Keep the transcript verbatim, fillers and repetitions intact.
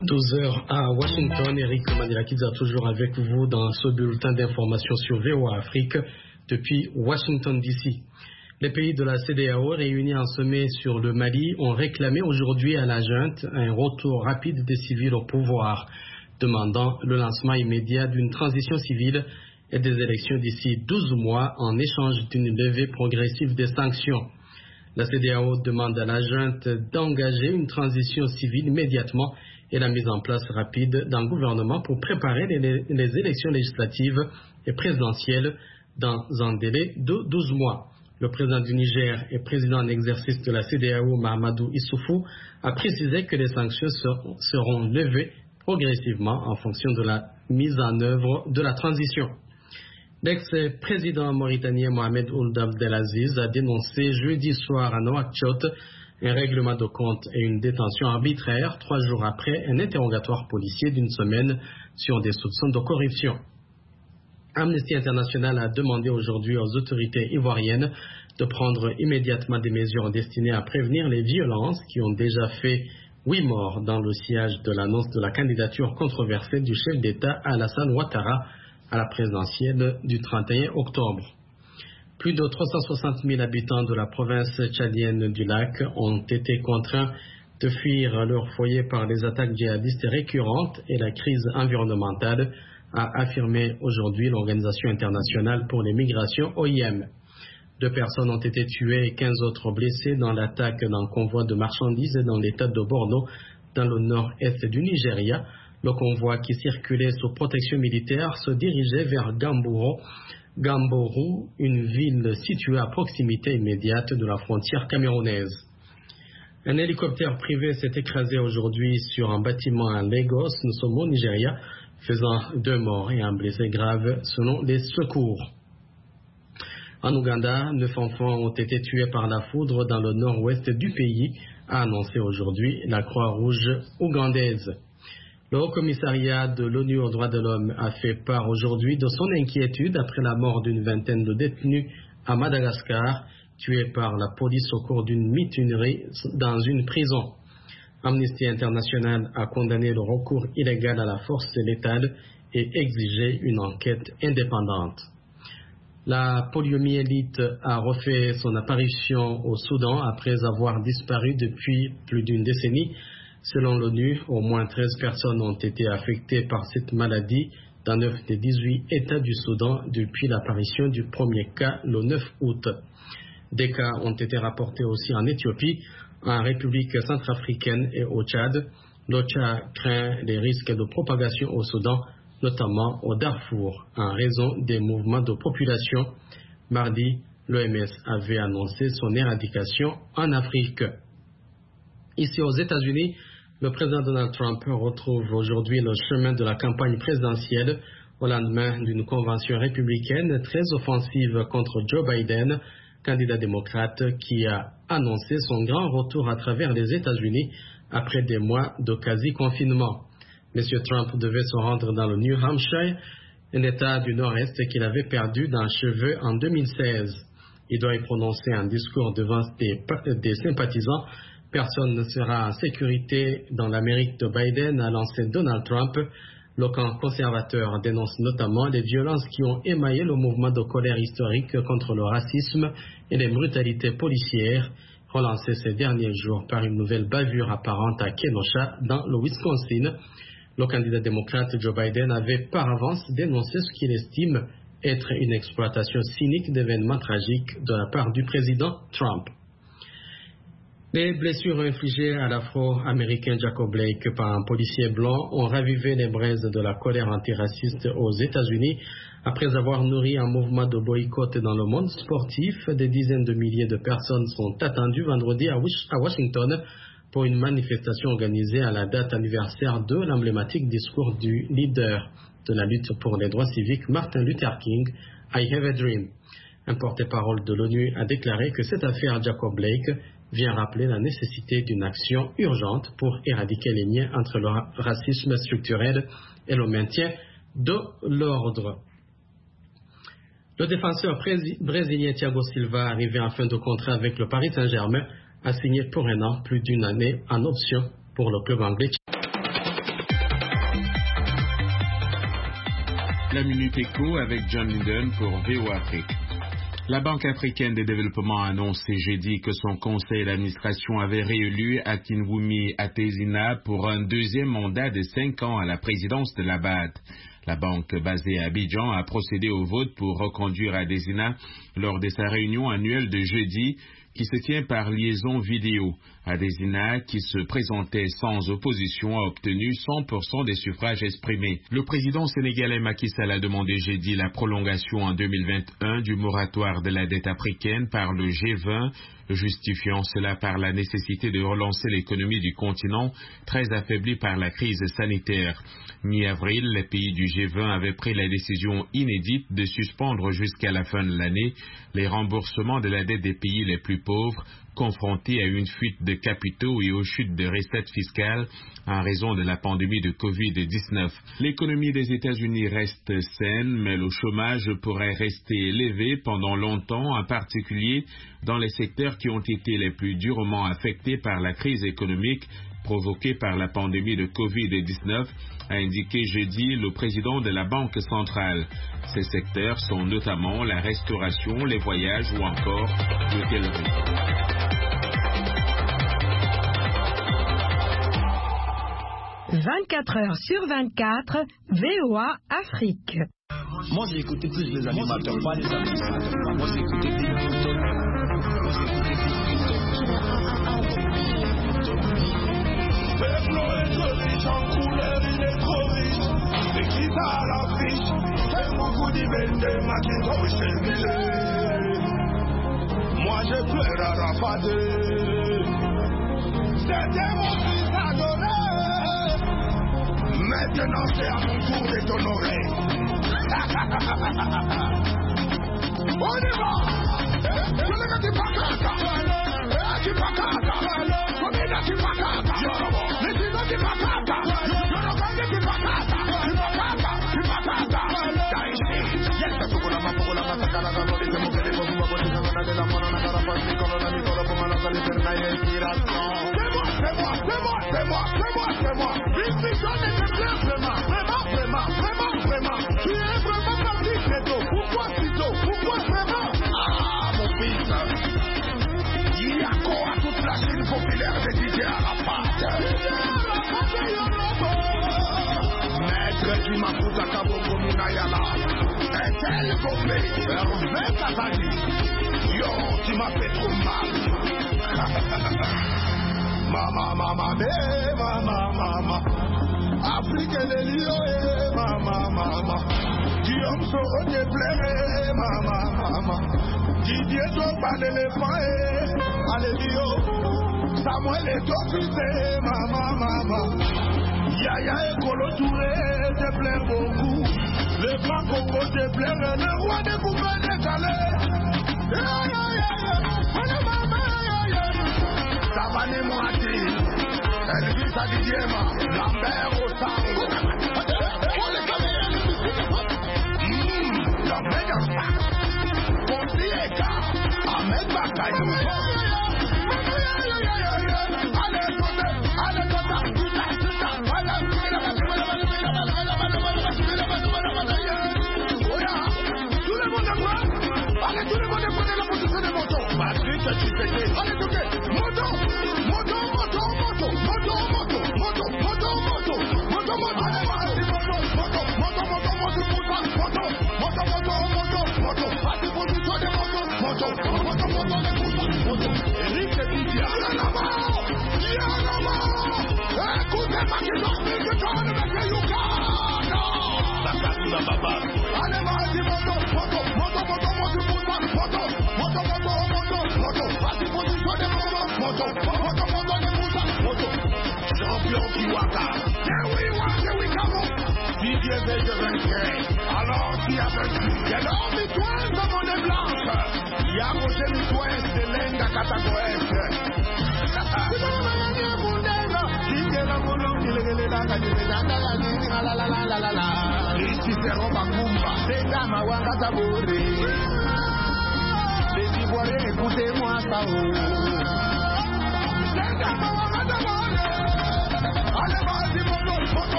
douze heures à Washington, Eric Manilakidza toujours avec vous dans ce bulletin d'information sur V O A Afrique depuis Washington D C. Les pays de la C D A O réunis en sommet sur le Mali ont réclamé aujourd'hui à la junte un retour rapide des civils au pouvoir, demandant le lancement immédiat d'une transition civile et des élections d'ici douze mois en échange d'une levée progressive des sanctions. La C D A O demande à la junte d'engager une transition civile immédiatement et la mise en place rapide d'un gouvernement pour préparer les, les élections législatives et présidentielles dans un délai de douze mois. Le président du Niger et président en exercice de la C D A O, Mahamadou Issoufou, a précisé que les sanctions seront, seront levées progressivement en fonction de la mise en œuvre de la transition. L'ex-président mauritanien Mohamed Ould Abdelaziz a dénoncé jeudi soir à Nouakchott un règlement de compte et une détention arbitraire trois jours après un interrogatoire policier d'une semaine sur des soupçons de corruption. Amnesty International a demandé aujourd'hui aux autorités ivoiriennes de prendre immédiatement des mesures destinées à prévenir les violences qui ont déjà fait huit morts dans le sillage de l'annonce de la candidature controversée du chef d'État Alassane Ouattara à la présidentielle du trente et un octobre. Plus de trois cent soixante mille habitants de la province tchadienne du lac ont été contraints de fuir leur foyer par les attaques djihadistes récurrentes et la crise environnementale, a affirmé aujourd'hui l'Organisation internationale pour les migrations O I M. Deux personnes ont été tuées et quinze autres blessées dans l'attaque d'un convoi de marchandises dans l'état de Borno, dans le nord-est du Nigeria. Le convoi qui circulait sous protection militaire se dirigeait vers Gamboro, Gamborou, une ville située à proximité immédiate de la frontière camerounaise. Un hélicoptère privé s'est écrasé aujourd'hui sur un bâtiment à Lagos, nous sommes au Nigeria, faisant deux morts et un blessé grave selon les secours. En Ouganda, neuf enfants ont été tués par la foudre dans le nord-ouest du pays, a annoncé aujourd'hui la Croix-Rouge ougandaise. Le Haut-Commissariat de l'ONU aux droits de l'homme a fait part aujourd'hui de son inquiétude après la mort d'une vingtaine de détenus à Madagascar, tués par la police au cours d'une mutinerie dans une prison. Amnesty International a condamné le recours illégal à la force létale et exigé une enquête indépendante. La poliomyélite a refait son apparition au Soudan après avoir disparu depuis plus d'une décennie. Selon l'ONU, au moins treize personnes ont été affectées par cette maladie dans neuf des dix-huit États du Soudan depuis l'apparition du premier cas le neuf août. Des cas ont été rapportés aussi en Éthiopie, en République centrafricaine et au Tchad. L'OCHA craint les risques de propagation au Soudan, notamment au Darfour, en raison des mouvements de population. Mardi, l'O M S avait annoncé son éradication en Afrique. Ici aux États-Unis, le président Donald Trump retrouve aujourd'hui le chemin de la campagne présidentielle au lendemain d'une convention républicaine très offensive contre Joe Biden, candidat démocrate qui a annoncé son grand retour à travers les États-Unis après des mois de quasi-confinement. M. Trump devait se rendre dans le New Hampshire, un État du Nord-Est qu'il avait perdu d'un cheveu en deux mille seize. Il doit y prononcer un discours devant des, des sympathisants. Personne ne sera en sécurité dans l'Amérique de Biden, a lancé Donald Trump. Le camp conservateur dénonce notamment les violences qui ont émaillé le mouvement de colère historique contre le racisme et les brutalités policières, relancées ces derniers jours par une nouvelle bavure apparente à Kenosha, dans le Wisconsin. Le candidat démocrate Joe Biden avait par avance dénoncé ce qu'il estime être une exploitation cynique d'événements tragiques de la part du président Trump. Les blessures infligées à l'Afro-Américain Jacob Blake par un policier blanc ont ravivé les braises de la colère antiraciste aux États-Unis. Après avoir nourri un mouvement de boycott dans le monde sportif, des dizaines de milliers de personnes sont attendues vendredi à Washington pour une manifestation organisée à la date anniversaire de l'emblématique discours du leader de la lutte pour les droits civiques, Martin Luther King, I Have a Dream. Un porte-parole de l'ONU a déclaré que cette affaire Jacob Blake vient rappeler la nécessité d'une action urgente pour éradiquer les liens entre le racisme structurel et le maintien de l'ordre. Le défenseur brésilien Thiago Silva, arrivé en fin de contrat avec le Paris Saint-Germain, a signé pour un an plus d'une année en option pour le club anglais. La Minute Éco avec John Linden pour V O Afrique. La Banque africaine de développement a annoncé jeudi que son conseil d'administration avait réélu Akinwumi Adesina pour un deuxième mandat de cinq ans à la présidence de la B A D. La banque basée à Abidjan a procédé au vote pour reconduire Adesina lors de sa réunion annuelle de jeudi qui se tient par liaison vidéo. Adesina, qui se présentait sans opposition, a obtenu cent pour cent des suffrages exprimés. Le président sénégalais Macky Sall a demandé jeudi la prolongation en deux mille vingt et un du moratoire de la dette africaine par le G vingt, justifiant cela par la nécessité de relancer l'économie du continent, très affaiblie par la crise sanitaire. Mi-avril, les pays du G vingt avaient pris la décision inédite de suspendre jusqu'à la fin de l'année les remboursements de la dette des pays les plus pauvres, confrontés à une fuite de capitaux et aux chutes de recettes fiscales en raison de la pandémie de covid dix-neuf. L'économie des États-Unis reste saine, mais le chômage pourrait rester élevé pendant longtemps, en particulier dans les secteurs qui ont été les plus durement affectés par la crise économique provoquée par la pandémie de covid dix-neuf, a indiqué jeudi le président de la Banque centrale. Ces secteurs sont notamment la restauration, les voyages ou encore l'hôtellerie. vingt-quatre heures sur vingt-quatre, V O A Afrique. Moi j'ai écouté plus les animateurs, pas les administrateurs. Moi j'ai écouté des Clinton. Moi j'ai écouté des Clinton. Peuple est riche en couleur, il est trop riche. Et qui t'a la fiche, c'est beaucoup d'ivende, ma qui tombe chez lui. Moi j'ai pleuré à Rafade. C'était mon fils adoré. Maintenant c'est à mon tour de t'honorer. On y va. Je le mets du pacata. Du pacata. Combien de pacata? Les sinos du pacata. Je regarde du pacata. Du pacata. Du pacata. Yes, c'est pour la main, pour la main, ça cala dans les mots que les mots vont vous dire de la mort, on a la face, c'est comme la micro, pour la salle, c'est la inspiration. C'est moi, c'est moi, c'est moi, c'est moi, c'est moi. Une mission nécessaire, vraiment, vraiment, vraiment, vraiment, vraiment. Tu es vraiment parti, Neto. Pourquoi Tito? Pourquoi vraiment? Ah, mon fils. Il y a quoi à toute la chaîne populaire de D J Arafat? Maître qui m'a foutu à Cabo Mounayala. Est-elle tombée? Hervé Kazali. Yo, tu m'as fait trop mal. Mama, mama, eh, mama, mama. Afrique les lions, eh, mama, mama. Guillaume Soro déplaire, mama, mama. Didier Drogba l'éléphant, eh, allez lions. Samuel Eto'o, mama, mama. Yaya et Kolo Touré déplaire beaucoup. Le grand Congo déplaire, le roi des poubelles décalées. Yeah, yeah, yeah, yeah. Savane Moati, Elvis Adidiema, Lambert Osango. Hum, la meilleure star. Ponti Eka, Ahmed Bakayou. Allez, côté, allez, côté, tout ça, tout ça. Tout le monde est prêt? Allez, tout le monde est prêt dans la position des motos. Patrick, tu sais. Allez, tout le monde. Moto, moto, moto, moto, moto, moto, moto, moto, moto, moto, moto, allez, vas-y, moto, moto, moto, moto, moto, moto, moto, moto, moto, moto, vas-y, position des motos, moto, moto, moto, des motos, moto. Eric Didia, Yanama, Yanama, écoutez ma qui s'en fait que t'en as fait Yukano. Bakatuna Baba. Allez, vas-y, moto, moto, moto, moto, moto, moto, moto, moto, moto, moto, vas-y, position des motos. Moto, moto, moto, de Moussa, moto. Champion Kiwaka. Here we walk, here we come. Didier Veille vainqueur. Alors, qui a vaincu? Il y a l'homme Mitouin de monnaie blanche. Il y a Roger Mitouin de Lenga Katagoès. Ici c'est Roba Kumba. C'est Dama Wanga Tabori. Les Ivoiriens, écoutez-moi ça. Allez, vas-y, moto, moto,